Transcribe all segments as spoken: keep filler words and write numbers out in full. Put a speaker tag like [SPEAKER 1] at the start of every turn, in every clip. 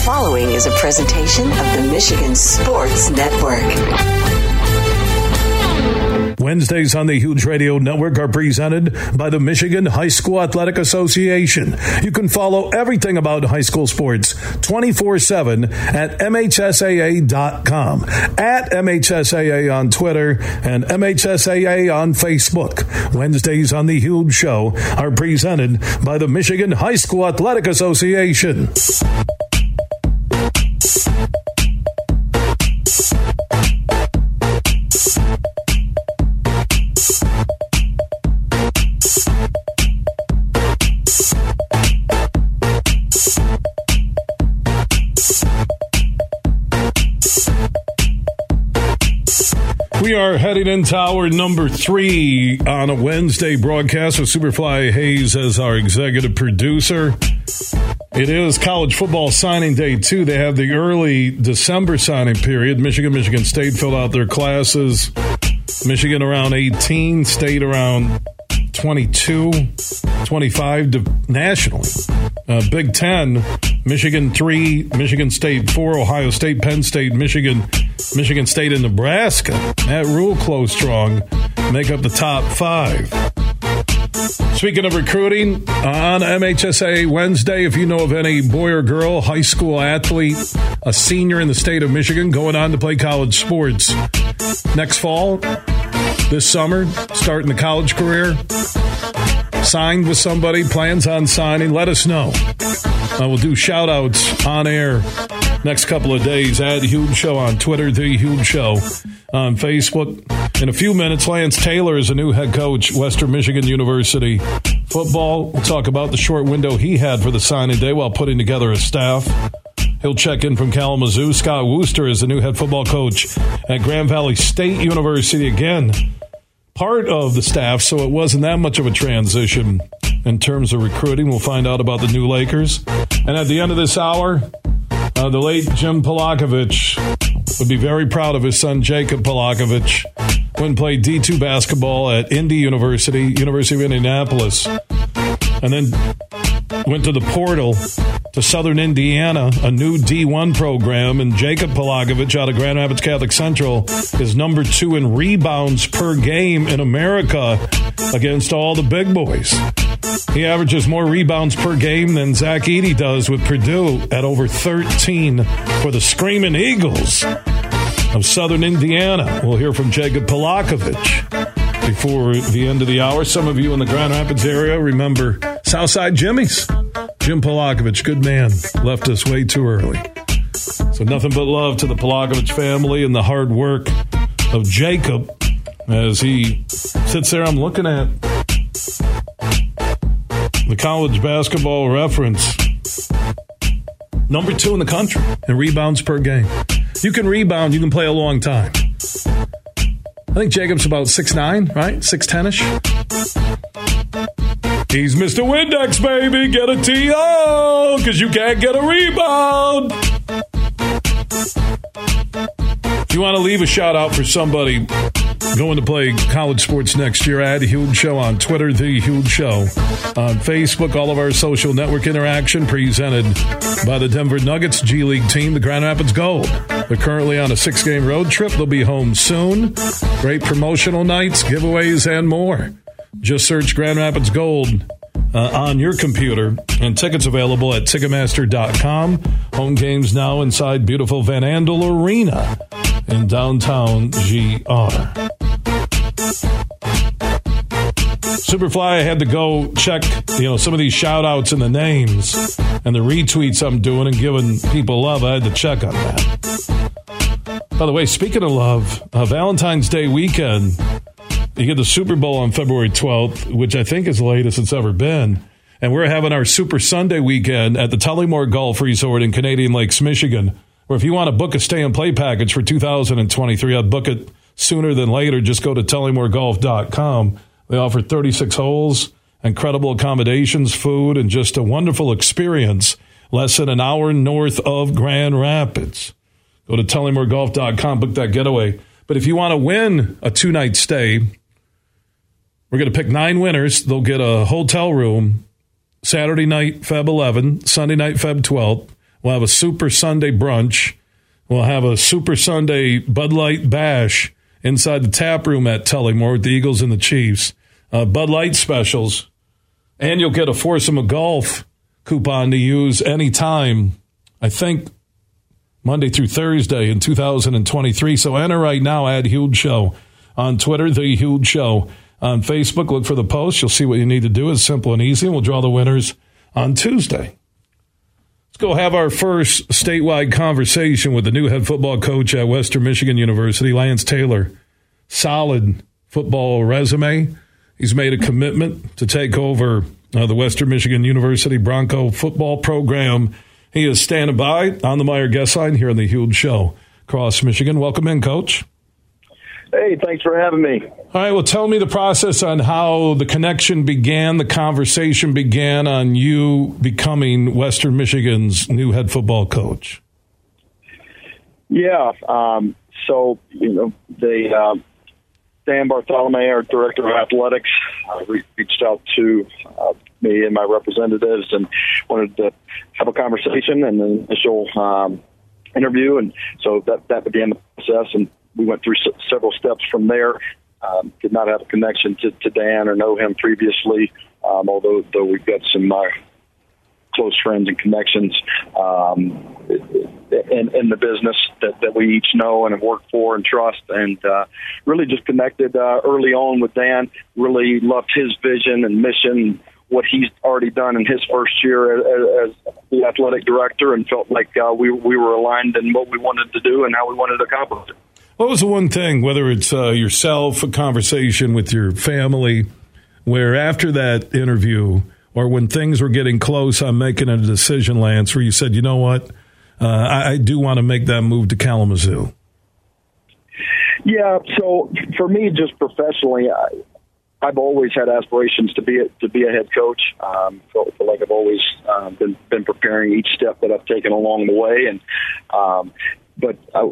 [SPEAKER 1] following is a presentation of the Michigan Sports Network.
[SPEAKER 2] Wednesdays on the Huge Radio Network are presented by the Michigan High School Athletic Association. You can follow everything about high school sports twenty-four seven at M H S A A dot com, at M H S A A on Twitter, and M H S A A on Facebook. Wednesdays on the Huge Show are presented by the Michigan High School Athletic Association. We are heading into hour number three on a Wednesday broadcast with Superfly Hayes as our executive producer. It is college football signing day, too. They have the early December signing period. Michigan, Michigan State filled out their classes. Michigan around eighteen, State around twenty-two, twenty-five nationally. Uh, Big Ten, Michigan three, Michigan State four, Ohio State, Penn State, Michigan, Michigan State, and Nebraska. That Rule close strong make up the top five. Speaking of recruiting, on M H S A A Wednesday, if you know of any boy or girl, high school athlete, a senior in the state of Michigan going on to play college sports next fall, this summer, starting the college career, signed with somebody, plans on signing, let us know. Uh, we'll do shout-outs on air next couple of days at The Huge Show on Twitter, The Huge Show on Facebook. In a few minutes, Lance Taylor is a new head coach, Western Michigan University football. We'll talk about the short window he had for the signing day while putting together a staff. He'll check in from Kalamazoo. Scott Wooster is the new head football coach at Grand Valley State University. Again, part of the staff, so it wasn't that much of a transition in terms of recruiting. We'll find out about the new Lakers. And at the end of this hour, uh, the late Jim Polakovich would be very proud of his son, Jacob Polakovich, when played D two basketball at Indy University, University of Indianapolis, and then went to the portal to Southern Indiana, a new D one program, and Jacob Polakovich out of Grand Rapids Catholic Central is number two in rebounds per game in America against all the big boys. He averages more rebounds per game than Zach Edey does with Purdue at over thirteen for the Screaming Eagles of Southern Indiana. We'll hear from Jacob Polakovich before the end of the hour. Some of you in the Grand Rapids area remember Southside Jimmy's. Jim Polakovich, good man, left us way too early. So nothing but love to the Polakovich family and the hard work of Jacob as he sits there. I'm looking at the college basketball reference. Number two in the country in rebounds per game. You can rebound, you can play a long time. I think Jacob's about six nine, right? six ten-ish. He's Mister Windex, baby. Get a T O, because you can't get a rebound. If you want to leave a shout-out for somebody going to play college sports next year, add Huge Show on Twitter, The Huge Show on Facebook. All of our social network interaction presented by the Denver Nuggets G League team, the Grand Rapids Gold. They're currently on a six-game road trip. They'll be home soon. Great promotional nights, giveaways, and more. Just search Grand Rapids Gold uh, on your computer, and tickets available at Ticketmaster dot com. Home games now inside beautiful Van Andel Arena in downtown G R. Superfly, I had to go check, you know, some of these shout-outs and the names and the retweets I'm doing and giving people love. I had to check on that. By the way, speaking of love, uh, Valentine's Day weekend, you get the Super Bowl on February twelfth, which I think is the latest it's ever been. And we're having our Super Sunday weekend at the Tullymore Golf Resort in Canadian Lakes, Michigan, where if you want to book a stay and play package for two thousand twenty-three, I'd book it sooner than later. Just go to tullymore golf dot com. They offer thirty-six holes, incredible accommodations, food, and just a wonderful experience less than an hour north of Grand Rapids. Go to tullymore golf dot com, book that getaway. But if you want to win a two-night stay, we're going to pick nine winners. They'll get a hotel room Saturday night, February eleventh, Sunday night, February twelfth, We'll have a Super Sunday brunch. We'll have a Super Sunday Bud Light bash inside the tap room at Tullymore with the Eagles and the Chiefs. Uh, Bud Light specials. And you'll get a Foursome of Golf coupon to use anytime, I think, Monday through Thursday in two thousand twenty-three. So enter right now at Huge Show on Twitter, The Huge Show. On Facebook, look for the post. You'll see what you need to do. It's simple and easy, and we'll draw the winners on Tuesday. Let's go have our first statewide conversation with the new head football coach at Western Michigan University, Lance Taylor. Solid football resume. He's made a commitment to take over uh, the Western Michigan University Bronco football program. He is standing by on the Meyer guest line here on the Huge Show across Michigan. Welcome in, Coach.
[SPEAKER 3] Hey, thanks for having me.
[SPEAKER 2] All right, well, tell me the process on how the connection began, the conversation began on you becoming Western Michigan's new head football coach.
[SPEAKER 3] Yeah, um, so, you know, they, uh, Dan Bartholomew, our director of athletics, uh, re- reached out to uh, me and my representatives and wanted to have a conversation and an initial um, interview. And so that, that began the process, and we went through s- several steps from there. Um, did not have a connection to, to Dan or know him previously, um, although though we've got some uh, close friends and connections um, in, in the business that, that we each know and have worked for and trust, and uh, really just connected uh, early on with Dan. Really loved his vision and mission, what he's already done in his first year as, as the athletic director, and felt like uh, we we were aligned in what we wanted to do and how we wanted to accomplish it.
[SPEAKER 2] What was the one thing, whether it's uh, yourself, a conversation with your family, where after that interview or when things were getting close on making a decision, Lance, where you said, you know what, uh, I, I do want to make that move to Kalamazoo?
[SPEAKER 3] Yeah, so for me, just professionally, I, I've always had aspirations to be a, to be a head coach. Um, feel, feel like I've always uh, been been preparing each step that I've taken along the way, and um, but I.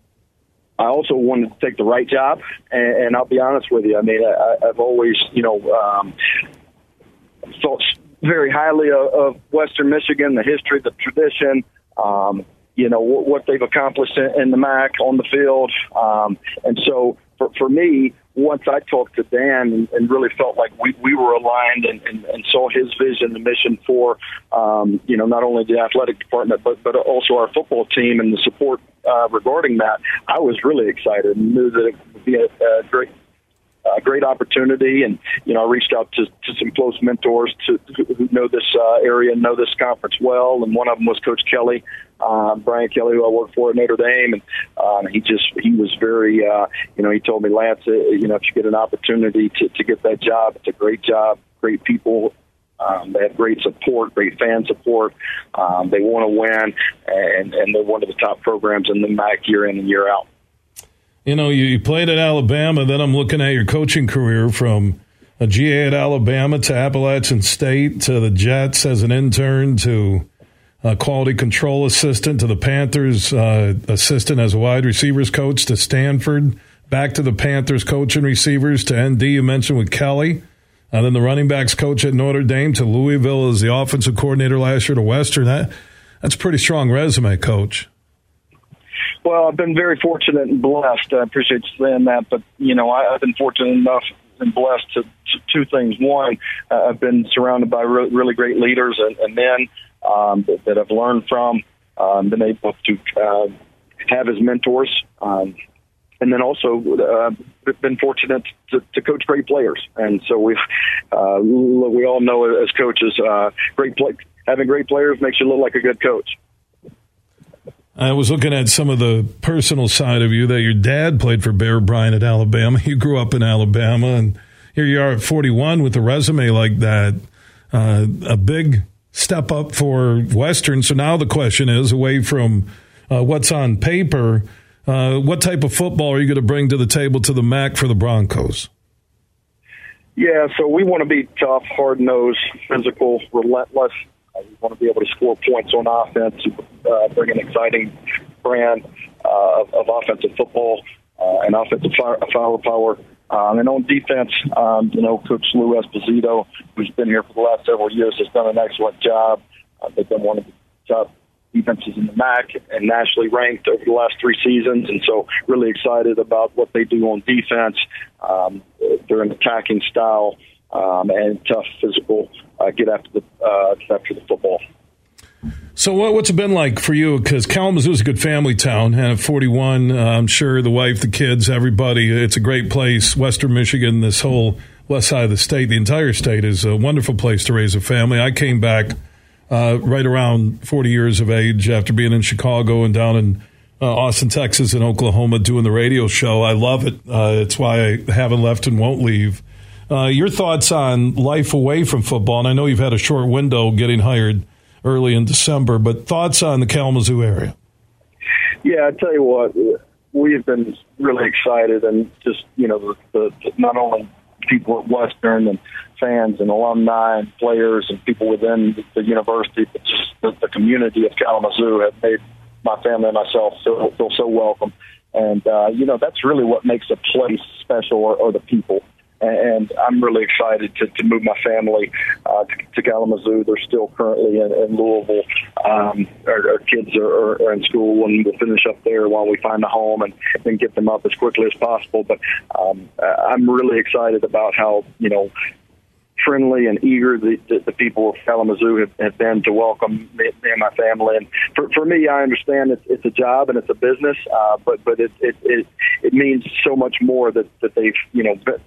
[SPEAKER 3] I also wanted to take the right job, and, and I'll be honest with you. I mean, I, I've always, you know, um, thought very highly of, of Western Michigan, the history, the tradition, um, you know, what, what they've accomplished in, in the M A C on the field. Um, and so for, for me, once I talked to Dan and, and really felt like we, we were aligned and, and, and saw his vision and mission for, um, you know, not only the athletic department, but, but also our football team and the support uh, regarding that, I was really excited and knew that it would be a, a great A great opportunity, and you know, I reached out to, to some close mentors to, who know this uh, area and know this conference well, and one of them was Coach Kelly, uh, Brian Kelly, who I worked for at Notre Dame, and um, he just he was very, uh, you know, he told me, Lance, uh, you know, if you get an opportunity to, to get that job, it's a great job, great people. Um, they have great support, great fan support. Um, they want to win, and, and they're one of the top programs in the M A C year in and year out.
[SPEAKER 2] You know, you played at Alabama, then I'm looking at your coaching career from a G A at Alabama to Appalachian State to the Jets as an intern to a quality control assistant to the Panthers uh, assistant as a wide receivers coach to Stanford, back to the Panthers coaching receivers to N D, you mentioned with Kelly, and then the running backs coach at Notre Dame to Louisville as the offensive coordinator last year to Western. That, that's a pretty strong resume, Coach.
[SPEAKER 3] Well, I've been very fortunate and blessed. I appreciate you saying that. But, you know, I, I've been fortunate enough and blessed to, to two things. One, uh, I've been surrounded by re- really great leaders and, and men um, that, that I've learned from, um, been able to uh, have as mentors. Um, and then also uh, been fortunate to, to coach great players. And so we've, uh, we all know as coaches, uh, great play, having great players makes you look like a good coach.
[SPEAKER 2] I was looking at some of the personal side of you that your dad played for Bear Bryant at Alabama. You grew up in Alabama, and here you are at forty-one with a resume like that. Uh, a big step up for Western. So now the question is, away from uh, what's on paper, uh, what type of football are you going to bring to the table to the M A C for the Broncos?
[SPEAKER 3] Yeah, so we want to be tough, hard-nosed, physical, relentless. We want to be able to score points on offense, uh, bring an exciting brand uh, of, of offensive football uh, and offensive fire, firepower. Um, and on defense, um, you know, Coach Lou Esposito, who's been here for the last several years, has done an excellent job. Uh, they've been one of the top defenses in the M A C and nationally ranked over the last three seasons. And so really excited about what they do on defense. Um, they're an attacking style um, and tough physical, uh, get after the, uh, get after the football.
[SPEAKER 2] So what, what's it been like for you? Because Kalamazoo is a good family town, and at forty-one, uh, I'm sure the wife, the kids, everybody, it's a great place. Western Michigan, this whole west side of the state, the entire state is a wonderful place to raise a family. I came back uh, right around forty years of age after being in Chicago and down in uh, Austin, Texas, and Oklahoma doing the radio show. I love it. Uh, it's why I haven't left and won't leave. Uh, your thoughts on life away from football? And I know you've had a short window getting hired early in December, but thoughts on the Kalamazoo area?
[SPEAKER 3] Yeah, I tell you what, we've been really excited, and just, you know, the, the, not only people at Western and fans and alumni and players and people within the university, but just the, the community of Kalamazoo have made my family and myself feel, feel so welcome. And, uh, you know, that's really what makes a place special, or, or the people. And I'm really excited to, to move my family uh, to, to Kalamazoo. They're still currently in, in Louisville. Um, our, our kids are, are, are in school, and we'll finish up there while we find a home and, and get them up as quickly as possible. But um, I'm really excited about how, you know, friendly and eager the, the, the people of Kalamazoo have, have been to welcome me, me and my family. And for, for me, I understand it's, it's a job and it's a business, uh, but but it, it it it means so much more that, that they've, you know, been,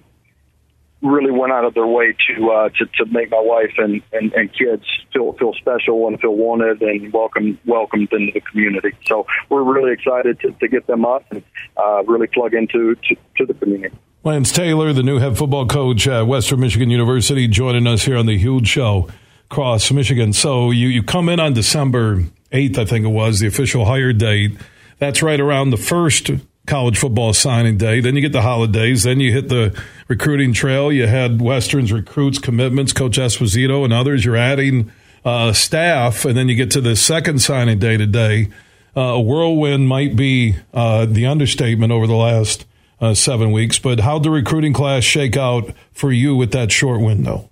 [SPEAKER 3] really went out of their way to uh, to, to make my wife and, and, and kids feel feel special and feel wanted and welcome welcomed into the community. So we're really excited to, to get them up and uh, really plug into to, to the community.
[SPEAKER 2] Lance Taylor, the new head football coach at Western Michigan University, joining us here on the Huge Show across Michigan. So you, you come in on December eighth, I think it was, the official hire date. That's right around the first college football signing day. Then you get the holidays. Then you hit the recruiting trail. You had Western's recruits, commitments, Coach Esposito and others. You're adding uh, staff, and then you get to the second signing day today. Uh, a whirlwind might be uh, the understatement over the last uh, seven weeks. But how'd the recruiting class shake out for you with that short window?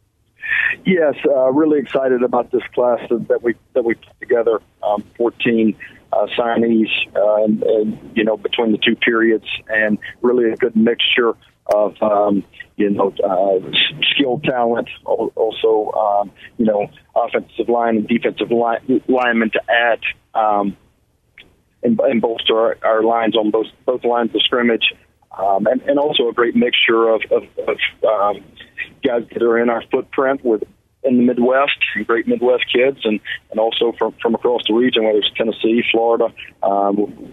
[SPEAKER 3] Yes, uh, really excited about this class that we that we put together. Um, fourteen uh, signees, uh, and, and you know, between the two periods, and really a good mixture of um, you know uh, skilled talent, also um, you know offensive line and defensive line, linemen to add um, and, and bolster our, our lines on both both lines of scrimmage, um, and, and also a great mixture of, of, of um, guys that are in our footprint with in the Midwest, and great Midwest kids, and, and also from, from across the region, whether it's Tennessee, Florida. Um,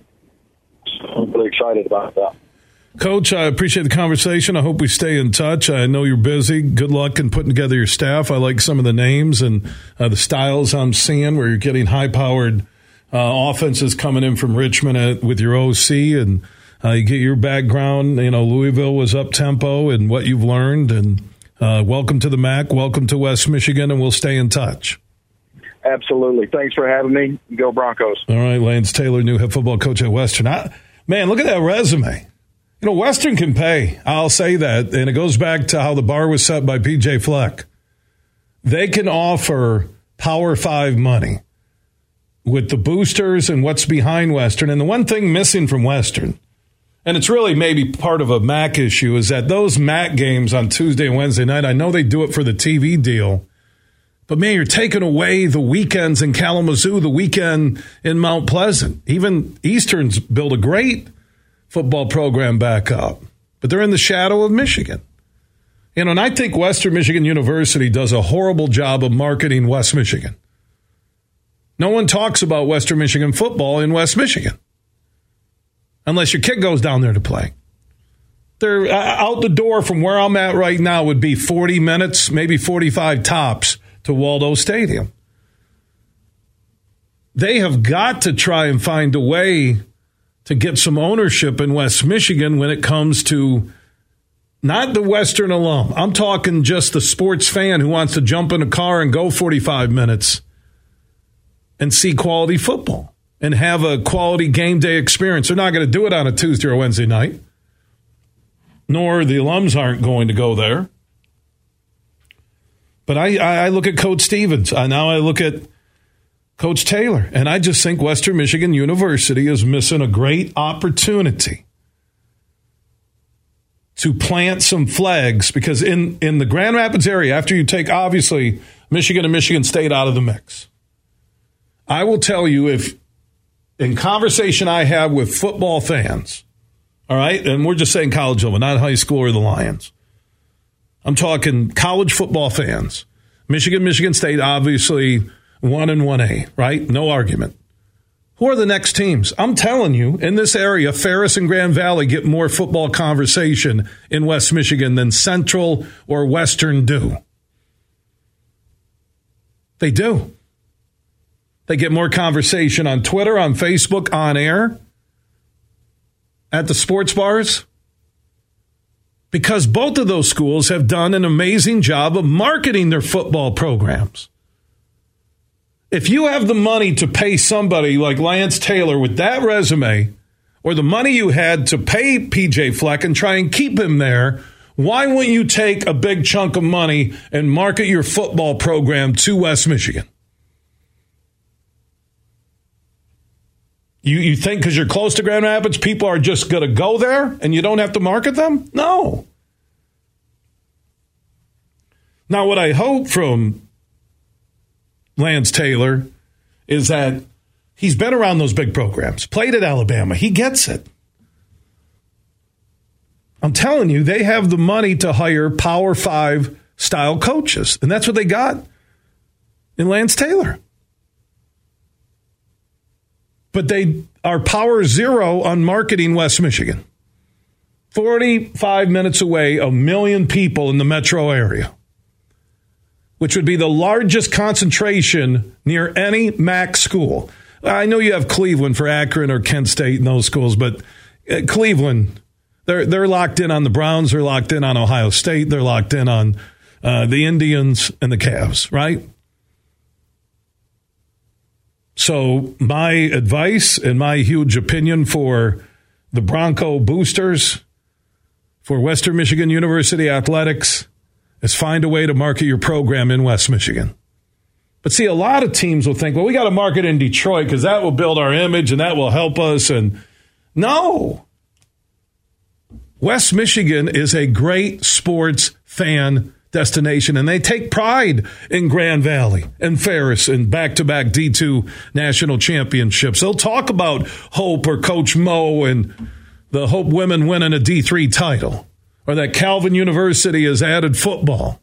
[SPEAKER 3] so I'm really excited about that.
[SPEAKER 2] Coach, I appreciate the conversation. I hope we stay in touch. I know you're busy. Good luck in putting together your staff. I like some of the names and uh, the styles I'm seeing where you're getting high-powered uh, offenses coming in from Richmond at, with your O C, and uh, you get your background. You know, Louisville was up-tempo and what you've learned, and Uh, welcome to the M A C. Welcome to West Michigan, and we'll stay in touch.
[SPEAKER 3] Absolutely. Thanks for having me. Go Broncos.
[SPEAKER 2] All right, Lance Taylor, new head football coach at Western. I, man, look at that resume. You know, Western can pay. I'll say that. And it goes back to how the bar was set by P J Fleck. They can offer Power Five money with the boosters and what's behind Western. And the one thing missing from Western, and it's really maybe part of a M A C issue, is that those M A C games on Tuesday and Wednesday night, I know they do it for the T V deal, but man, you're taking away the weekends in Kalamazoo, the weekend in Mount Pleasant. Even Eastern's built a great football program back up, but they're in the shadow of Michigan. You know, and I think Western Michigan University does a horrible job of marketing West Michigan. No one talks about Western Michigan football in West Michigan, unless your kid goes down there to play. They're uh, out the door from where I'm at right now would be forty minutes, maybe forty-five tops to Waldo Stadium. They have got to try and find a way to get some ownership in West Michigan when it comes to not the Western alum. I'm talking just the sports fan who wants to jump in a car and go forty-five minutes and see quality football and have a quality game day experience. They're not going to do it on a Tuesday or Wednesday night, nor the alums aren't going to go there. But I, I look at Coach Stevens. I, now I look at Coach Taylor. And I just think Western Michigan University is missing a great opportunity to plant some flags, because in, in the Grand Rapids area, after you take, obviously, Michigan and Michigan State out of the mix, I will tell you, if in conversation I have with football fans, all right, and we're just saying college level, not high school or the Lions. I'm talking college football fans. Michigan, Michigan State, obviously one and one A, right? No argument. Who are the next teams? I'm telling you, in this area, Ferris and Grand Valley get more football conversation in West Michigan than Central or Western do. They do. They get more conversation on Twitter, on Facebook, on air, at the sports bars, because both of those schools have done an amazing job of marketing their football programs. If you have the money to pay somebody like Lance Taylor with that resume, or the money you had to pay P J Fleck and try and keep him there, why wouldn't you take a big chunk of money and market your football program to West Michigan? You, you think because you're close to Grand Rapids, people are just going to go there and you don't have to market them? No. Now, what I hope from Lance Taylor is that he's been around those big programs, played at Alabama. He gets it. I'm telling you, they have the money to hire Power Five style coaches, and that's what they got in Lance Taylor. But they are power zero on marketing West Michigan. forty-five minutes away, a million people in the metro area, which would be the largest concentration near any M A C school. I know you have Cleveland for Akron or Kent State and those schools, but Cleveland, they're they're locked in on the Browns, they're locked in on Ohio State, they're locked in on uh, the Indians and the Cavs, right? So my advice and my huge opinion for the Bronco boosters, for Western Michigan University Athletics, is find a way to market your program in West Michigan. But see, a lot of teams will think, well, we got to market in Detroit because that will build our image and that will help us. And no. West Michigan is a great sports fan destination, and they take pride in Grand Valley and Ferris and back-to-back D two national championships. They'll talk about Hope or Coach Mo and the Hope women winning a D three title, or that Calvin University has added football.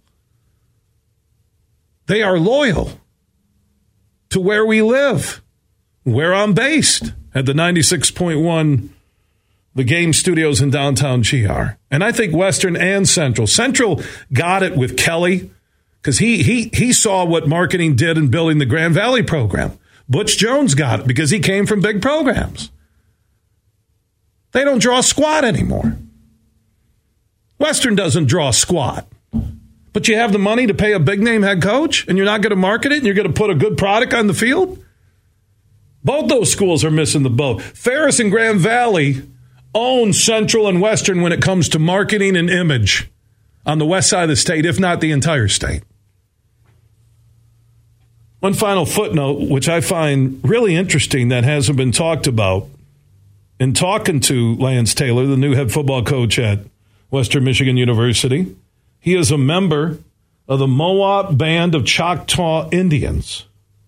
[SPEAKER 2] They are loyal to where we live, where I'm based, at the ninety-six point one The Game Studios in downtown G R. And I think Western and Central. Central got it with Kelly because he he he saw what marketing did in building the Grand Valley program. Butch Jones got it because he came from big programs. They don't draw squat anymore. Western doesn't draw squat. But you have the money to pay a big-name head coach, and you're not going to market it, and you're going to put a good product on the field? Both those schools are missing the boat. Ferris and Grand Valley own Central and Western when it comes to marketing and image on the west side of the state, if not the entire state. One final footnote, which I find really interesting that hasn't been talked about. In talking to Lance Taylor, the new head football coach at Western Michigan University, he is a member of the Moab Band of Choctaw Indians,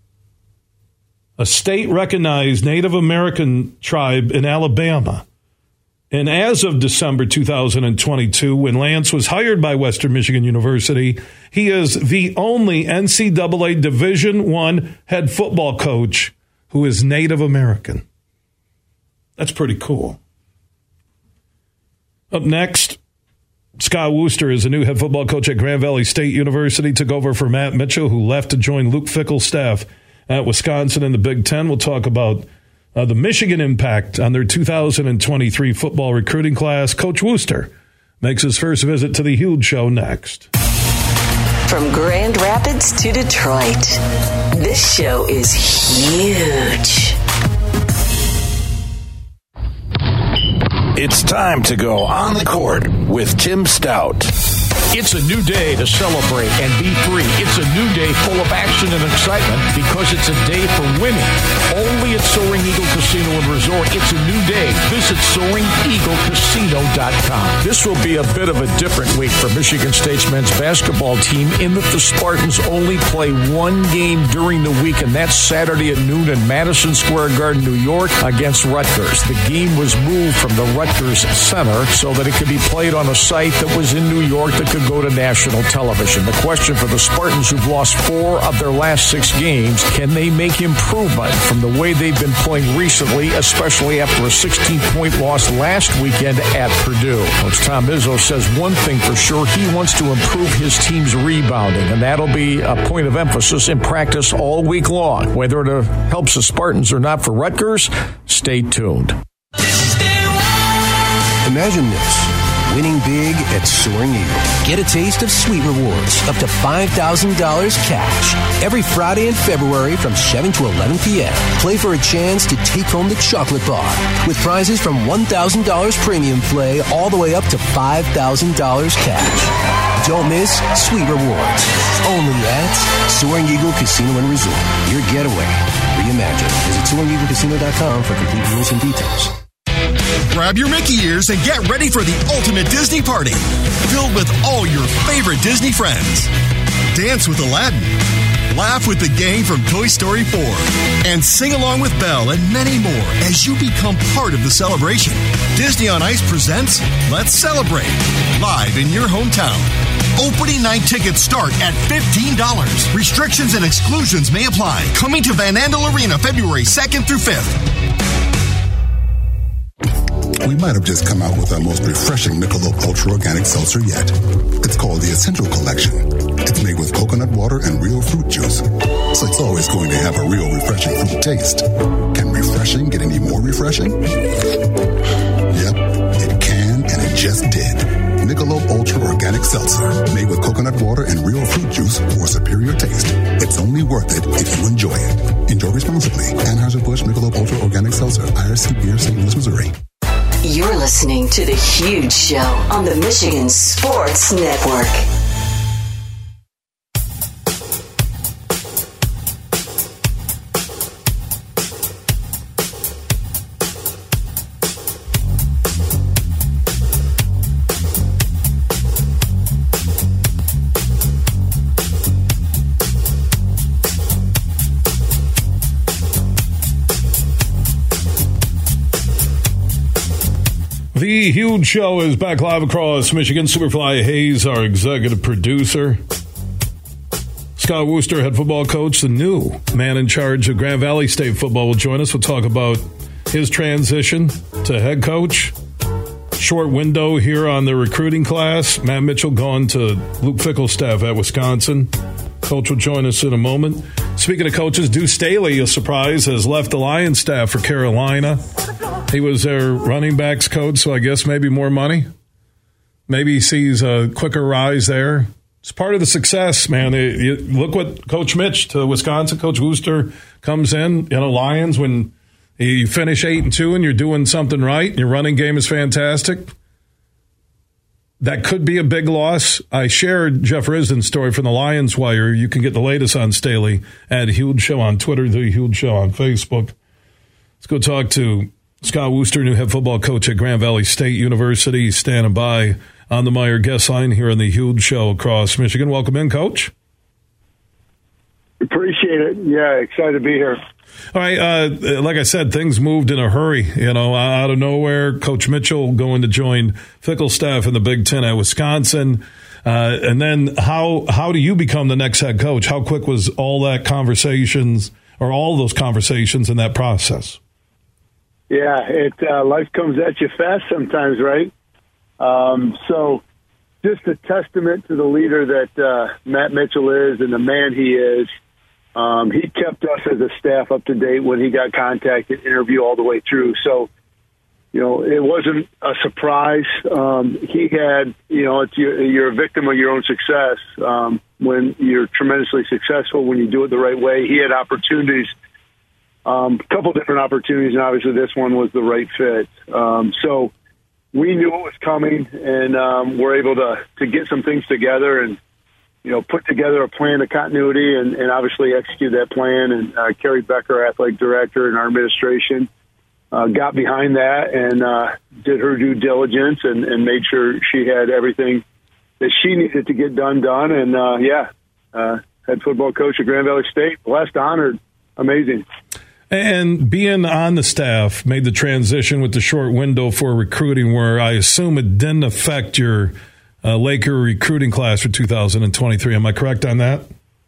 [SPEAKER 2] a state-recognized Native American tribe in Alabama. And as of December two thousand twenty-two, when Lance was hired by Western Michigan University, he is the only N C double A Division I head football coach who is Native American. That's pretty cool. Up next, Scott Wooster is a new head football coach at Grand Valley State University, took over for Matt Mitchell, who left to join Luke Fickell's staff at Wisconsin in the Big Ten. We'll talk about uh, the Michigan impact on their two thousand twenty-three football recruiting class. Coach Wooster makes his first visit to the Huge Show next.
[SPEAKER 1] From Grand Rapids to Detroit, this show is huge.
[SPEAKER 4] It's time to go on the court with Tim Stout. It's a new day to celebrate and be free. It's a new day full of action and excitement because it's a day for winning. Only at Soaring Eagle Casino and Resort, it's a new day. Visit soaring eagle casino dot com. This will be a bit of a different week for Michigan State's men's basketball team in that the Spartans only play one game during the week, and that's Saturday at noon in Madison Square Garden, New York, against Rutgers. The game was moved from the Rutgers Center so that it could be played on a site that was in New York that could go to national television. The question for the Spartans, who've lost four of their last six games, can they make improvement from the way they've been playing recently, especially after a sixteen-point loss last weekend at Purdue? Coach Tom Izzo says one thing for sure, he wants to improve his team's rebounding, and that'll be a point of emphasis in practice all week long. Whether it helps the Spartans or not for Rutgers, stay tuned.
[SPEAKER 5] Imagine this. Winning big at Soaring Eagle. Get a taste of sweet rewards up to five thousand dollars cash every Friday in February from seven to eleven p.m. Play for a chance to take home the chocolate bar with prizes from one thousand dollars premium play all the way up to five thousand dollars cash. Don't miss sweet rewards. Only at Soaring Eagle Casino and Resort. Your getaway reimagined. Visit soaring eagle casino dot com for complete rules and details.
[SPEAKER 6] Grab your Mickey ears and get ready for the ultimate Disney party, filled with all your favorite Disney friends. Dance with Aladdin, laugh with the gang from Toy Story four, and sing along with Belle and many more as you become part of the celebration. Disney on Ice presents Let's Celebrate, live in your hometown. Opening night tickets start at fifteen dollars. Restrictions and exclusions may apply. Coming to Van Andel Arena February second through fifth.
[SPEAKER 7] We might have just come out with our most refreshing Michelob Ultra Organic Seltzer yet. It's called the Essential Collection. It's made with coconut water and real fruit juice, so it's always going to have a real refreshing fruit taste. Can refreshing get any more refreshing? Yep, it can, and it just did. Michelob Ultra Organic Seltzer, made with coconut water and real fruit juice for superior taste. It's only worth it if you enjoy it. Enjoy responsibly. Anheuser-Busch Michelob Ultra Organic Seltzer, I R C Beer, Saint Louis, Missouri.
[SPEAKER 1] You're listening to The Huge Show on the Michigan Sports Network.
[SPEAKER 2] The Huge Show is back live across Michigan. Superfly Hayes, our executive producer. Scott Wooster, head football coach, the new man in charge of Grand Valley State football, will join us. We'll talk about his transition to head coach. Short window here on the recruiting class. Matt Mitchell gone to Luke Fickell's staff at Wisconsin. Coach will join us in a moment. Speaking of coaches, Deuce Staley, a surprise, has left the Lions staff for Carolina. He was their running backs coach, so I guess maybe more money. Maybe he sees a quicker rise there. It's part of the success, man. It, you, look what Coach Mitch to Wisconsin, Coach Wooster comes in, you know, Lions, when you finish eight and two and you're doing something right, your running game is fantastic. That could be a big loss. I shared Jeff Risdon's story from the Lions Wire. You can get the latest on Staley at Huge Show on Twitter, The Huge Show on Facebook. Let's go talk to Scott Wooster, new head football coach at Grand Valley State University. He's standing by on the Meyer guest line here on the Huge Show across Michigan. Welcome in, Coach.
[SPEAKER 8] Appreciate it. Yeah, excited to be here.
[SPEAKER 2] All right, uh, like I said, things moved in a hurry, you know, out of nowhere. Coach Mitchell going to join Fickell's staff in the Big Ten at Wisconsin. Uh, and then how how do you become the next head coach? How quick was all that conversations or all those conversations in that process?
[SPEAKER 8] Yeah, it uh, life comes at you fast sometimes, right? Um, so just a testament to the leader that uh, Matt Mitchell is and the man he is. Um, he kept us as a staff up to date when he got contacted, interview all the way through. So, you know, it wasn't a surprise. Um, he had, you know, it's, you're, you're a victim of your own success. Um, when you're tremendously successful, when you do it the right way, he had opportunities, um, a couple different opportunities, and obviously this one was the right fit. Um, so we knew it was coming, and um, we're able to, to get some things together and, you know, put together a plan of continuity and, and obviously execute that plan. And uh, Carrie Becker, athletic director, and our administration uh, got behind that and uh, did her due diligence and, and made sure she had everything that she needed to get done, done. And, uh, yeah, uh, head football coach at Grand Valley State, blessed, honored, amazing.
[SPEAKER 2] And being on the staff made the transition with the short window for recruiting where I assume it didn't affect your uh, Laker recruiting class for two thousand twenty-three. Am I correct on that?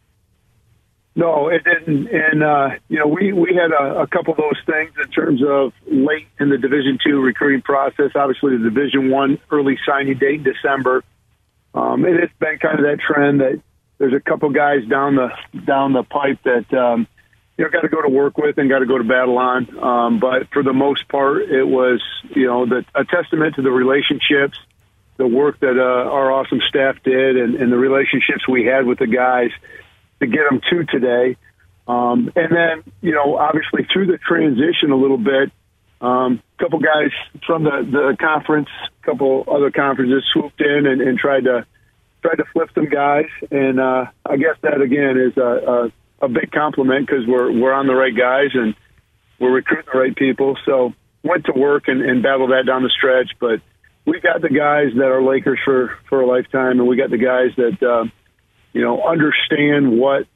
[SPEAKER 8] No, it didn't. And, uh, you know, we, we had a, a couple of those things in terms of late in the Division two recruiting process. Obviously, the Division one early signing date in December. Um, and it's been kind of that trend that there's a couple guys down the down the pipe that, um, you know, got to go to work with and got to go to battle on. Um, but for the most part, it was, you know, the, a testament to the relationships, the work that uh, our awesome staff did, and, and the relationships we had with the guys to get them to today. Um, and then, you know, obviously through the transition a little bit, a um, couple guys from the, the conference, a couple other conferences swooped in and, and tried to tried to flip some guys. And uh, I guess that, again, is a, a, a big compliment because we're, we're on the right guys and we're recruiting the right people. So went to work and, and battled that down the stretch. But we got the guys that are Lakers for, for a lifetime, and we got the guys that, uh, you know, understand what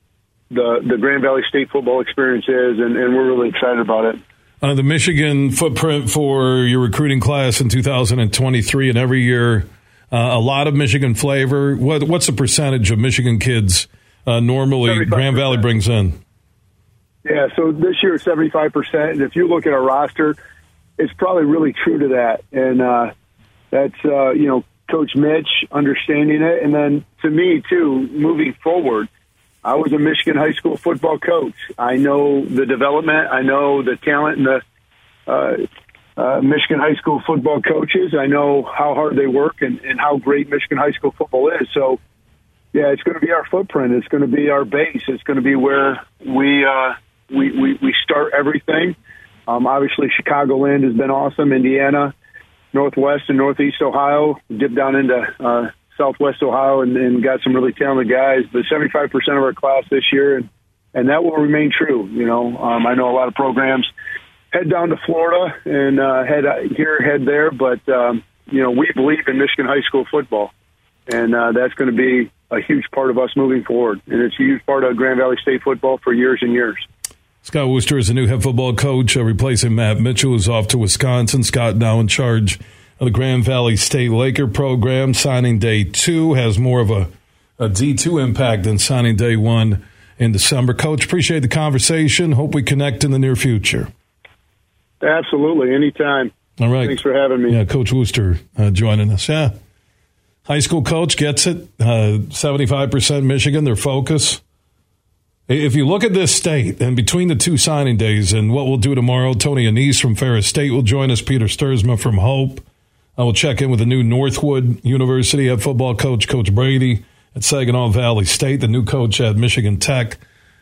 [SPEAKER 8] the the Grand Valley State football experience is, and, and we're really excited about it.
[SPEAKER 2] Uh, the Michigan footprint for your recruiting class in two thousand twenty-three, and every year uh, a lot of Michigan flavor. What, what's the percentage of Michigan kids uh, normally Grand Valley brings in?
[SPEAKER 8] Yeah, so this year it's seventy-five percent, and if you look at our roster, it's probably really true to that. And uh, that's, uh, you know, Coach Mitch understanding it. And then to me, too, moving forward, I was a Michigan high school football coach. I know the development. I know the talent in the uh, uh, Michigan high school football coaches. I know how hard they work and, and how great Michigan high school football is. So, yeah, it's going to be our footprint. It's going to be our base. It's going to be where we uh, we, we, we start everything. Um, obviously, Chicagoland has been awesome. Indiana, Northwest and Northeast Ohio, dipped down into uh, Southwest Ohio and, and got some really talented guys. But seventy-five percent of our class this year, and, and that will remain true. You know, um, I know a lot of programs head down to Florida and uh, head here, head there. But, um, you know, we believe in Michigan high school football, and uh, that's going to be a huge part of us moving forward. And it's a huge part of Grand Valley State football for years and years.
[SPEAKER 2] Scott Wooster is the new head football coach, uh, replacing Matt Mitchell, who's off to Wisconsin. Scott now in charge of the Grand Valley State Laker program. Signing day two has more of a, a D two impact than signing day one in December. Coach, appreciate the conversation. Hope we connect in the near future.
[SPEAKER 8] Absolutely. Anytime.
[SPEAKER 2] All right.
[SPEAKER 8] Thanks for having me.
[SPEAKER 2] Yeah, Coach Wooster uh, joining us. Yeah. High school coach gets it. Uh, seventy-five percent Michigan, their focus. If you look at this state, and between the two signing days and what we'll do tomorrow, Tony Anise from Ferris State will join us, Peter Sturzma from Hope. I will check in with the new Northwood University head football coach, Coach Brady, at Saginaw Valley State, the new coach at Michigan Tech.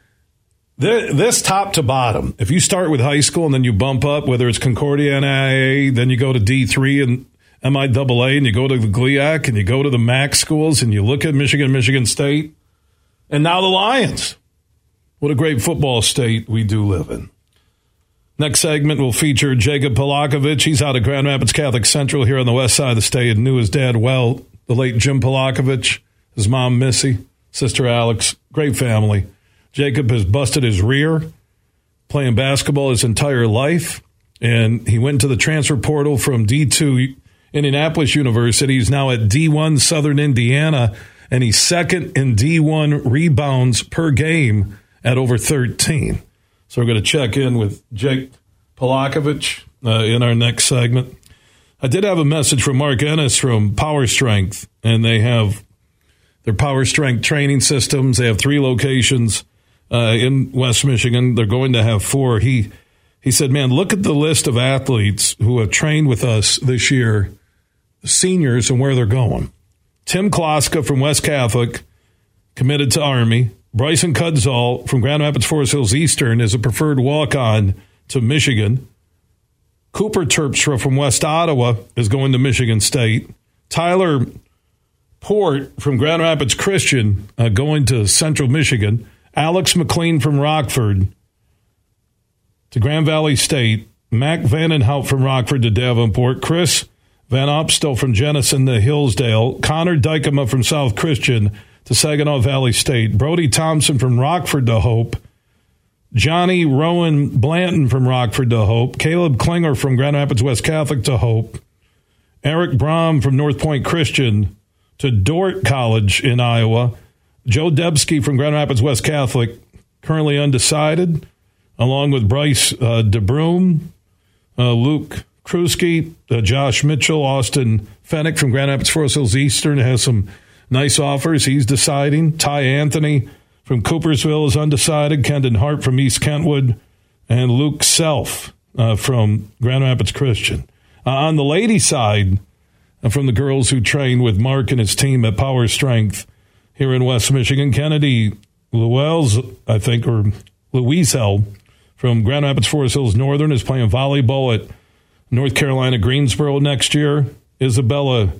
[SPEAKER 2] This top to bottom, if you start with high school and then you bump up, whether it's Concordia N I A, then you go to D three and M I A A, and you go to the G L I A C, and you go to the MAC schools, and you look at Michigan, Michigan State, and now the Lions. What a great football state we do live in. Next segment will feature Jacob Polakovich. He's out of Grand Rapids Catholic Central here on the west side of the state and knew his dad well, the late Jim Polakovich, his mom Missy, sister Alex. Great family. Jacob has busted his rear playing basketball his entire life, and he went to the transfer portal from D two Indianapolis University. He's now at D one Southern Indiana, and he's second in D one rebounds per game at over thirteen. So we're going to check in with Jake Polakovich uh, in our next segment. I did have a message from Mark Ennis from Power Strength, and they have their Power Strength training systems. They have three locations uh, in West Michigan. They're going to have four. He he said, man, look at the list of athletes who have trained with us this year, the seniors, and where they're going. Tim Kloska from West Catholic, committed to Army. Bryson Cudzall from Grand Rapids Forest Hills Eastern is a preferred walk-on to Michigan. Cooper Terpstra from West Ottawa is going to Michigan State. Tyler Port from Grand Rapids Christian uh, going to Central Michigan. Alex McLean from Rockford to Grand Valley State. Mac Vandenhout from Rockford to Davenport. Chris Van Opstel from Jenison to Hillsdale. Connor Dykema from South Christian to Saginaw Valley State. Brody Thompson from Rockford to Hope. Johnny Rowan Blanton from Rockford to Hope. Caleb Klinger from Grand Rapids West Catholic to Hope. Eric Brom from North Point Christian to Dordt College in Iowa. Joe Debsky from Grand Rapids West Catholic, currently undecided, along with Bryce uh, DeBroom, uh, Luke Krusky, uh, Josh Mitchell, Austin Fennick from Grand Rapids Forest Hills Eastern has some nice offers. He's deciding. Ty Anthony from Coopersville is undecided. Kendon Hart from East Kentwood. And Luke Self uh, from Grand Rapids Christian. Uh, on the ladies' side, uh, from the girls who train with Mark and his team at Power Strength here in West Michigan, Kennedy Lewells, I think, or Louisel from Grand Rapids Forest Hills Northern is playing volleyball at North Carolina Greensboro next year. Isabella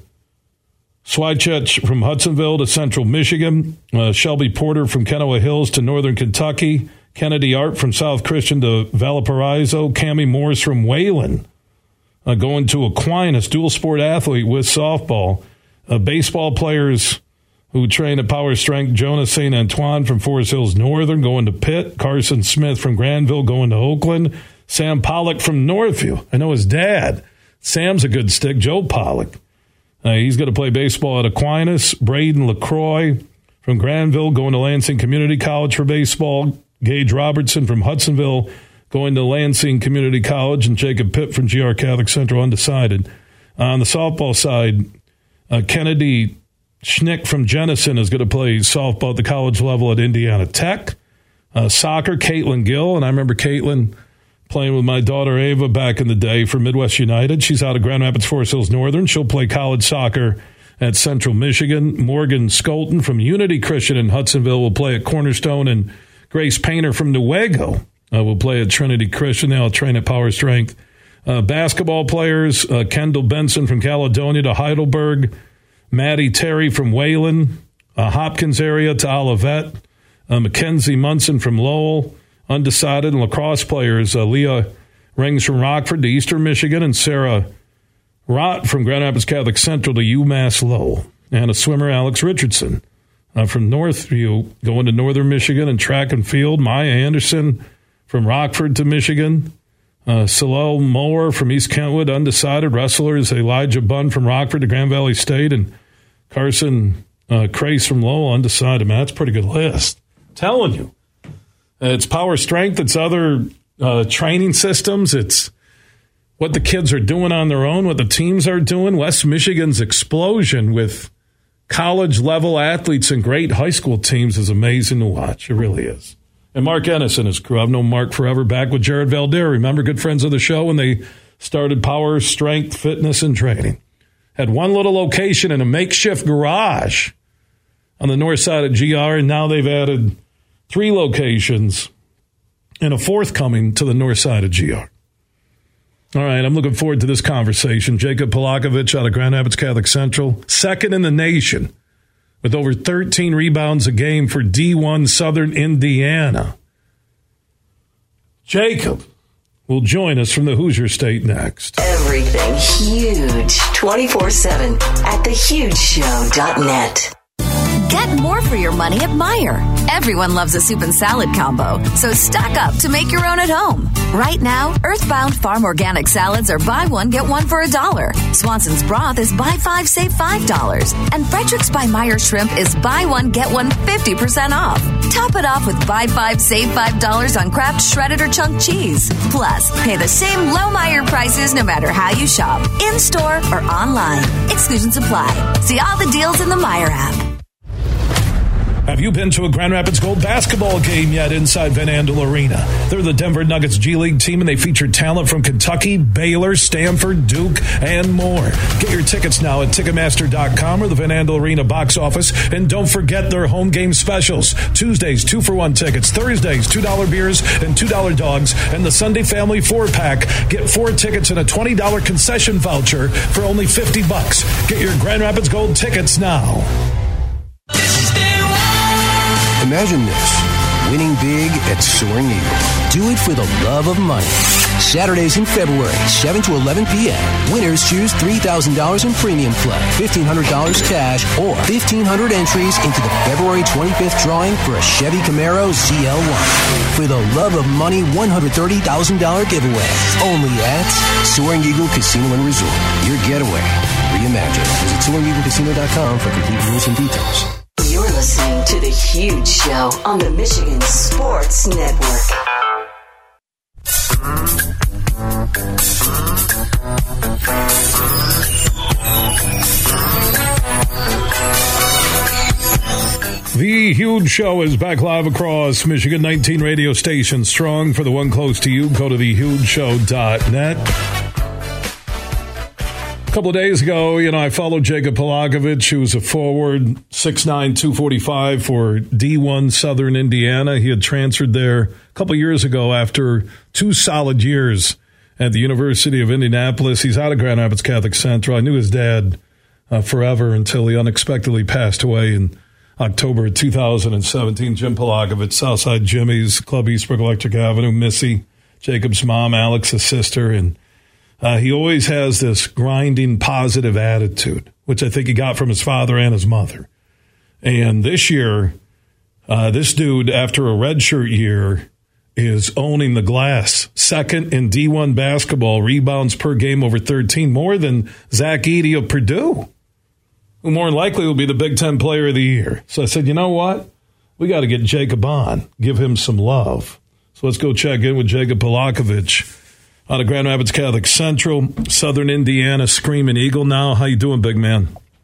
[SPEAKER 2] Swychech from Hudsonville to Central Michigan. Uh, Shelby Porter from Kennewa Hills to Northern Kentucky. Kennedy Art from South Christian to Valparaiso. Cammie Morris from Wayland uh, going to Aquinas, dual sport athlete with softball. Uh, baseball players who train at Power Strength. Jonas Saint Antoine from Forest Hills Northern going to Pitt. Carson Smith from Granville going to Oakland. Sam Pollock from Northview. I know his dad. Sam's a good stick. Joe Pollock. Uh, he's going to play baseball at Aquinas. Braden LaCroix from Granville going to Lansing Community College for baseball. Gage Robertson from Hudsonville going to Lansing Community College. And Jacob Pitt from G R Catholic Central undecided. Uh, on the softball side, uh, Kennedy Schnick from Jenison is going to play softball at the college level at Indiana Tech. Uh, soccer, Caitlin Gill. And I remember Caitlin playing with my daughter Ava back in the day for Midwest United. She's out of Grand Rapids Forest Hills Northern. She'll play college soccer at Central Michigan. Morgan Skolton from Unity Christian in Hudsonville will play at Cornerstone. And Grace Painter from Newaygo uh, will play at Trinity Christian. They'll train at Power Strength. Uh, basketball players, uh, Kendall Benson from Caledonia to Heidelberg. Maddie Terry from Wayland. Uh, Hopkins area to Olivet. Uh, Mackenzie Munson from Lowell. Undecided. And lacrosse players, uh, Leah Rings from Rockford to Eastern Michigan, and Sarah Rott from Grand Rapids Catholic Central to UMass Lowell. And a swimmer, Alex Richardson uh, from Northview, going to Northern Michigan and track and field. Maya Anderson from Rockford to Michigan. Uh, Salel Moore from East Kentwood, undecided. Wrestlers, Elijah Bunn from Rockford to Grand Valley State, and Carson uh, Crace from Lowell, undecided. Man, that's a pretty good list. I'm telling you. It's Power Strength. It's other uh, training systems. It's what the kids are doing on their own, what the teams are doing. West Michigan's explosion with college-level athletes and great high school teams is amazing to watch. It really is. And Mark Ennis and his crew. I've known Mark forever, back with Jared Valder. Remember, good friends of the show when they started Power Strength Fitness and Training. Had one little location in a makeshift garage on the north side of G R, and now they've added three locations and a fourth coming to the north side of G R. All right, I'm looking forward to this conversation. Jacob Polakovich out of Grand Rapids Catholic Central, second in the nation with over thirteen rebounds a game for D one Southern Indiana. Jacob will join us from the Hoosier State next.
[SPEAKER 1] Everything huge, twenty-four seven at the huge show dot net.
[SPEAKER 9] Get more for your money at Meijer. Everyone loves a soup and salad combo, so stock up to make your own at home. Right now, Earthbound Farm Organic Salads are buy one, get one for a dollar. Swanson's Broth is buy five, save five dollars. And Frederick's by Meijer Shrimp is buy one, get one fifty percent off. Top it off with buy five, save five dollars on Kraft shredded or chunk cheese. Plus, pay the same low Meijer prices no matter how you shop, in-store or online. Exclusions apply. See all the deals in the Meijer app.
[SPEAKER 2] Have you been to a Grand Rapids Gold basketball game yet inside Van Andel Arena? They're the Denver Nuggets G League team, and they feature talent from Kentucky, Baylor, Stanford, Duke, and more. Get your tickets now at Ticketmaster dot com or the Van Andel Arena box office. And don't forget their home game specials. Tuesdays, two for one tickets. Thursdays, two dollar beers and two dollar dogs. And the Sunday Family four-pack. Get four tickets and a twenty dollar concession voucher for only fifty bucks. Get your Grand Rapids Gold tickets now.
[SPEAKER 5] Imagine this, winning big at Soaring Eagle. Do it for the love of money. Saturdays in February, seven to eleven p.m. Winners choose three thousand dollars in premium play, fifteen hundred dollars cash, or fifteen hundred entries into the February twenty-fifth drawing for a Chevy Camaro Z L one. For the love of money, one hundred thirty thousand dollars giveaway. Only at Soaring Eagle Casino and Resort. Your getaway reimagined. Visit Soaring Eagle Casino dot com for complete rules and details.
[SPEAKER 1] You're listening to The Huge Show on the Michigan Sports Network.
[SPEAKER 2] The Huge Show is back live across Michigan. nineteen radio stations strong. For the one close to you, go to the huge show dot net. A couple of days ago, you know, I followed Jacob Polakovich, who was a forward, six nine, two forty-five for D one Southern Indiana. He had transferred there a couple of years ago after two solid years at the University of Indianapolis. He's out of Grand Rapids Catholic Central. I knew his dad uh, forever until he unexpectedly passed away in October of two thousand seventeen. Jim Polakovich, Southside Jimmy's, Club Eastbrook Electric Avenue, Missy, Jacob's mom, Alex's sister, and Uh, he always has this grinding, positive attitude, which I think he got from his father and his mother. And this year, uh, this dude, after a redshirt year, is owning the glass. Second in D one basketball, rebounds per game over thirteen, more than Zach Edey of Purdue, who more than likely will be the Big Ten Player of the Year. So I said, you know what? We got to get Jacob on, give him some love. So let's go check in with Jacob Polakovich out of Grand Rapids Catholic Central, Southern Indiana, Screaming Eagle now. How you doing, big man?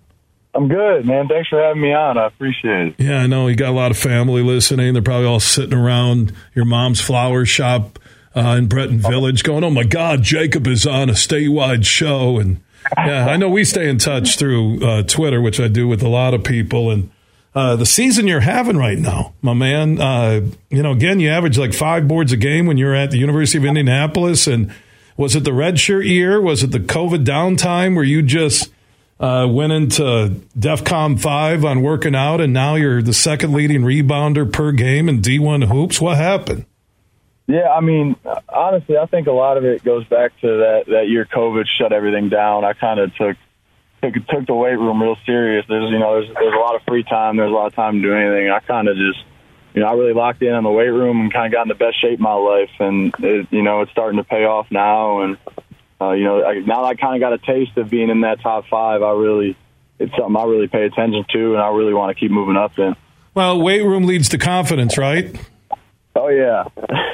[SPEAKER 10] I'm good, man. Thanks for having me on. I appreciate it.
[SPEAKER 2] Yeah, I know. You got a lot of family listening. They're probably all sitting around your mom's flower shop uh, in Breton Village going, oh, my God, Jacob is on a statewide show. And, yeah, I know we stay in touch through uh, Twitter, which I do with a lot of people. And uh, the season you're having right now, my man, uh, you know, again, you average like five boards a game when you're at the University of Indianapolis. And was it the redshirt year? Was it the COVID downtime where you just uh, went into DEFCON five on working out, and now you're the second leading rebounder per game in D one hoops? What happened?
[SPEAKER 10] Yeah, I mean, honestly, I think a lot of it goes back to that, that year COVID shut everything down. I kind of took took took the weight room real serious. There's you know there's there's a lot of free time. There's a lot of time to do anything. I kind of just you know I really locked in on the weight room and kind of got in the best shape of my life. And it, you know it's starting to pay off now. And uh, you know I, now that I kind of got a taste of being in that top five, I really it's something I really pay attention to, and I really want to keep moving up in.
[SPEAKER 2] Well, weight room leads to confidence, right?
[SPEAKER 10] Oh yeah.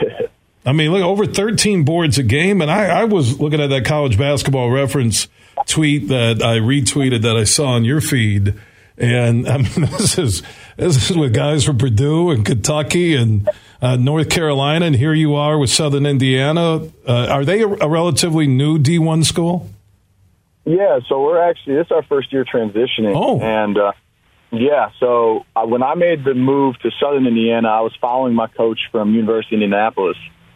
[SPEAKER 2] I mean, look, over thirteen boards a game, and I, I was looking at that College Basketball Reference tweet that I retweeted that I saw on your feed, and I mean, this is this is with guys from Purdue and Kentucky and uh, North Carolina, and here you are with Southern Indiana. Uh, are they a, a relatively new D one school?
[SPEAKER 10] Yeah, so we're actually this is our first year transitioning,
[SPEAKER 2] oh.
[SPEAKER 10] and uh, yeah, so uh, when I made the move to Southern Indiana, I was following my coach from University of Indianapolis.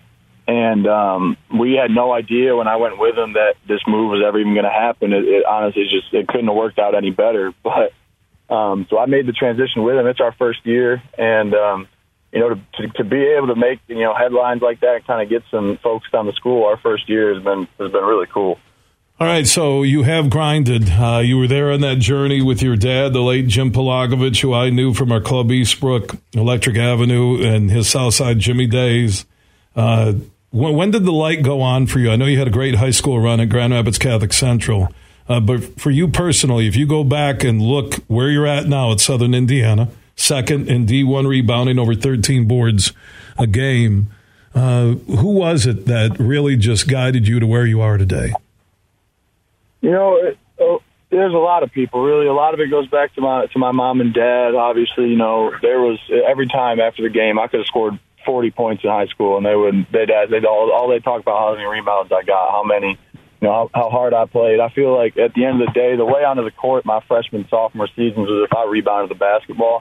[SPEAKER 10] And um, we had no idea when I went with him that this move was ever even going to happen. It, it honestly just it couldn't have worked out any better. But um, so I made the transition with him. It's our first year, and um, you know to, to to be able to make you know headlines like that and kind of get some folks on the school, our first year has been has been really cool.
[SPEAKER 2] All right, so you have grinded. Uh, you were there on that journey with your dad, the late Jim Polakovich, who I knew from our Club Eastbrook, Electric Avenue, and his Southside Jimmy days. Uh, When, when did the light go on for you? I know you had a great high school run at Grand Rapids Catholic Central, uh, but for you personally, if you go back and look where you're at now at Southern Indiana, second in D one rebounding over thirteen boards a game, uh, who was it that really just guided you to where you are today?
[SPEAKER 10] You know, it, oh, there's a lot of people. Really, a lot of it goes back to my to my mom and dad. Obviously, you know, there was every time after the game I could have scored forty points in high school, and they would they'd they'd all all they talk about how many rebounds I got, how many, you know, how, how hard I played. I feel like at the end of the day, the way onto the court my freshman sophomore seasons was if I rebounded the basketball,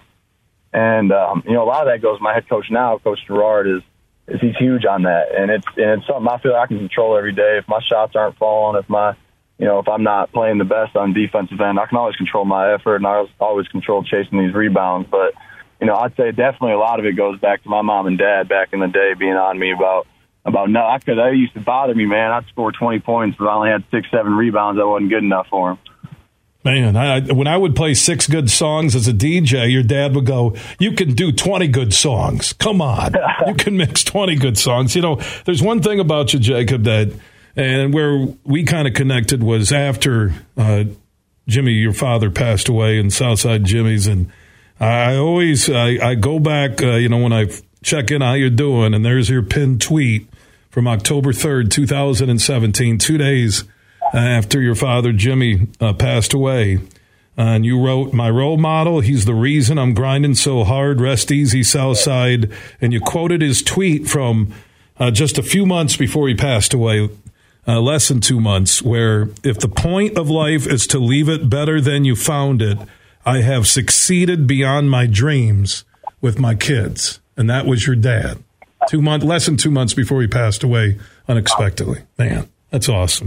[SPEAKER 10] and um, you know, a lot of that goes. My head coach now, Coach Gerard, is is he's huge on that, and it's and it's something I feel like I can control every day. If my shots aren't falling, if my you know, if I'm not playing the best on defensive end, I can always control my effort, and I always control chasing these rebounds. But, you know, I'd say definitely a lot of it goes back to my mom and dad back in the day being on me about, about no, I could, that used to bother me, man. I'd score twenty points, but I only had six, seven rebounds. That wasn't good enough for them.
[SPEAKER 2] Man, I, when I would play six good songs as a D J, your dad would go, you can do twenty good songs. Come on. You can mix twenty good songs. You know, there's one thing about you, Jacob, that – and where we kind of connected was after uh, Jimmy, your father, passed away in Southside Jimmy's. And I always, I, I go back, uh, you know, when I check in how you're doing, and there's your pinned tweet from October third, two thousand seventeen, two days after your father, Jimmy, uh, passed away. Uh, and you wrote, my role model, he's the reason I'm grinding so hard, rest easy, Southside. And you quoted his tweet from uh, just a few months before he passed away. Uh, less than two months, where if the point of life is to leave it better than you found it, I have succeeded beyond my dreams with my kids. And that was your dad. Two months, less than two months before he passed away unexpectedly. Man, that's awesome.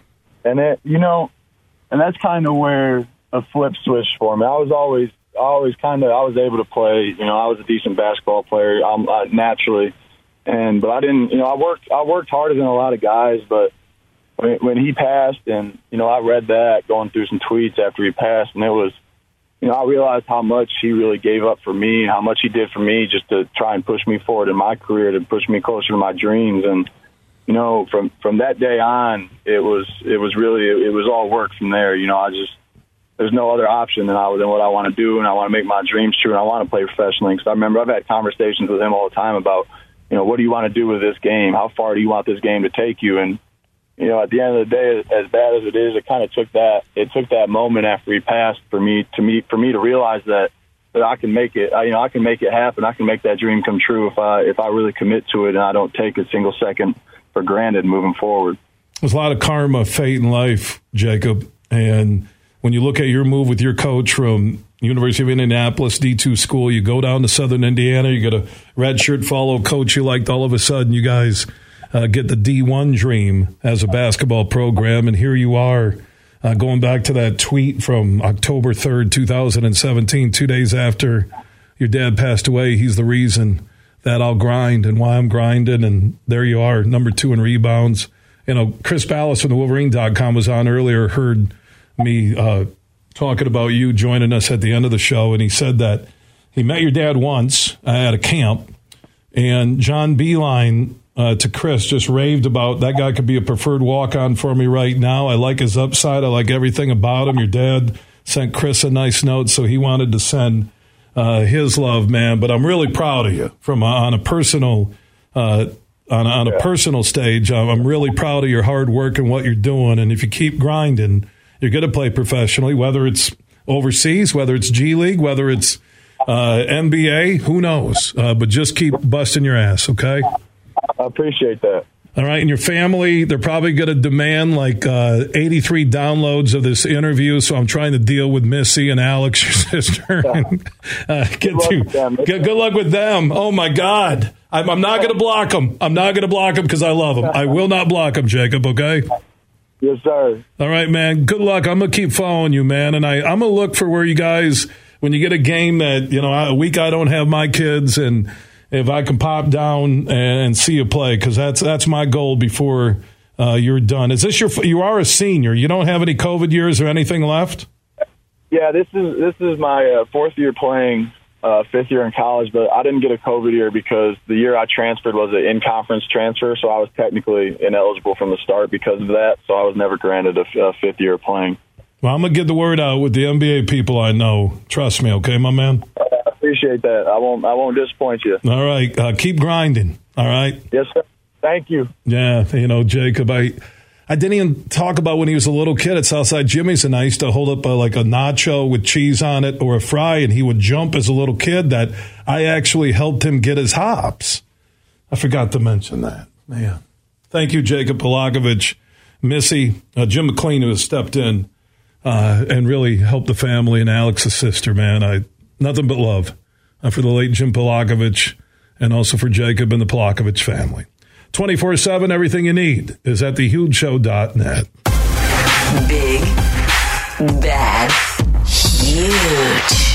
[SPEAKER 10] And it, you know, and that's kind of where a flip switch for me. I was always, always kind of, I was able to play. You know, I was a decent basketball player um, uh, naturally, and but I didn't. You know, I worked, I worked harder than a lot of guys, but. When, when he passed, and, you know, I read that going through some tweets after he passed, and it was, you know, I realized how much he really gave up for me, how much he did for me just to try and push me forward in my career, to push me closer to my dreams. And, you know, from, from that day on, it was, it was really, it, it was all work from there. You know, I just, there's no other option than, I, than what I want to do, and I want to make my dreams true, and I want to play professionally. Because I remember I've had conversations with him all the time about, you know, what do you want to do with this game? How far do you want this game to take you? And, you know, at the end of the day, as bad as it is, it kind of took that. It took that moment after he passed for me to me for me to realize that that I can make it. I, you know, I can make it happen. I can make that dream come true if I if I really commit to it and I don't take a single second for granted moving forward.
[SPEAKER 2] There's a lot of karma, fate, and life, Jacob. And when you look at your move with your coach from University of Indianapolis D two school, you go down to Southern Indiana, you get a red shirt follow coach you liked. All of a sudden, you guys. Uh, get the D one dream as a basketball program, and here you are uh, going back to that tweet from October third, two thousand seventeen, two days after your dad passed away. He's the reason that I'll grind and why I'm grinding, and there you are, number two in rebounds. You know, Chris Ballas from the Wolverine dot com was on earlier, heard me uh, talking about you joining us at the end of the show, and he said that he met your dad once at a camp, and John Beilein Uh, to Chris, just raved about that guy could be a preferred walk-on for me right now. I like his upside. I like everything about him. Your dad sent Chris a nice note, so he wanted to send uh, his love, man. But I'm really proud of you from uh, on a personal uh, on, on a personal stage. I'm really proud of your hard work and what you're doing. And if you keep grinding, you're going to play professionally, whether it's overseas, whether it's G League, whether it's uh, N B A, who knows? Uh, but just keep busting your ass, okay?
[SPEAKER 10] I appreciate that.
[SPEAKER 2] All right, and your family, they're probably going to demand like uh, eighty-three downloads of this interview, so I'm trying to deal with Missy and Alex, your sister. and, uh, get to, get, good luck with them. Oh, my God. I'm, I'm not going to block them. I'm not going to block them because I love them. I will not block them, Jacob, okay?
[SPEAKER 10] Yes, sir.
[SPEAKER 2] All right, man. Good luck. I'm going to keep following you, man, and I, I'm going to look for where you guys, when you get a game that, you know, a week I don't have my kids, and if I can pop down and see you play, because that's that's my goal before uh, you're done. Is this your? You are a senior. You don't have any COVID years or anything left?
[SPEAKER 10] Yeah, this is this is my uh, fourth year playing, uh, fifth year in college. But I didn't get a COVID year because the year I transferred was an in-conference transfer, so I was technically ineligible from the start because of that. So I was never granted a, a fifth year playing.
[SPEAKER 2] Well, I'm gonna get the word out with the N B A people I know. Trust me, okay, my man.
[SPEAKER 10] Appreciate that. I won't. I won't disappoint you.
[SPEAKER 2] All right, uh, keep grinding. All right.
[SPEAKER 10] Yes, sir. Thank you.
[SPEAKER 2] Yeah, you know, Jacob, I, I didn't even talk about when he was a little kid at Southside Jimmy's, and I used to hold up a, like a nacho with cheese on it or a fry, and he would jump as a little kid that I actually helped him get his hops. I forgot to mention that. Man. Thank you, Jacob Polakovich, Missy, uh, Jim McLean, who has stepped in uh, and really helped the family, and Alex's sister, man. I nothing but love uh, for the late Jim Polakovich and also for Jacob and the Polakovich family. twenty-four seven, everything you need is at the huge show dot net.
[SPEAKER 1] Big, bad, huge.